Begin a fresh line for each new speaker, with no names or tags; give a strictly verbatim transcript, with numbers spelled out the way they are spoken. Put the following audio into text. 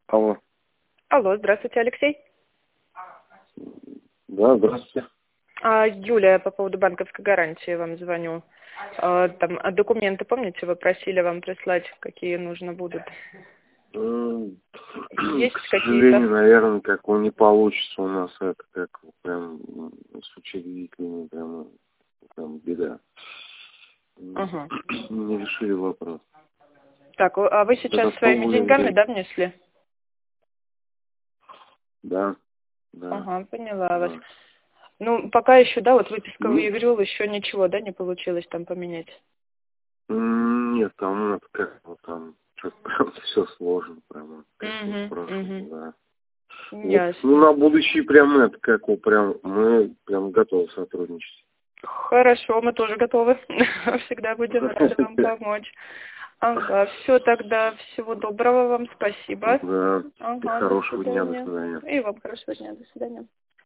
Алло.
Алло, здравствуйте, Алексей.
Да, здравствуйте.
А, Юлия, по поводу банковской гарантии вам звоню. А, там а документы, помните, вы просили вам прислать, какие нужно будут?
М,
Есть
К
какие-то?
сожалению, наверное, как он не получится у нас это, как прям м, с учредителями, прям, прям беда. М,
Ага.
Не решили вопрос.
Так, а вы сейчас
Это сто
своими
будем
деньгами,
делать.
да, внесли?
Да, да,
Ага, поняла вас.
да.
Ну, пока еще, да, вот выписка
Не-
выиграл, еще ничего, да, не получилось там поменять?
м, Нет, там это как вот там что-то прям все сложно, прям как вот в
Угу,
прошлом,
угу.
да. Вот, ну
Ясно.
на будущее прям это как вот прям мы прям готовы сотрудничать.
Хорошо, мы тоже готовы. Всегда будем рады вам помочь. Ага, все тогда. Всего доброго вам. Спасибо.
Да, и
Ага, до
хорошего дня, до
свидания.
свидания.
И вам хорошего дня. До свидания.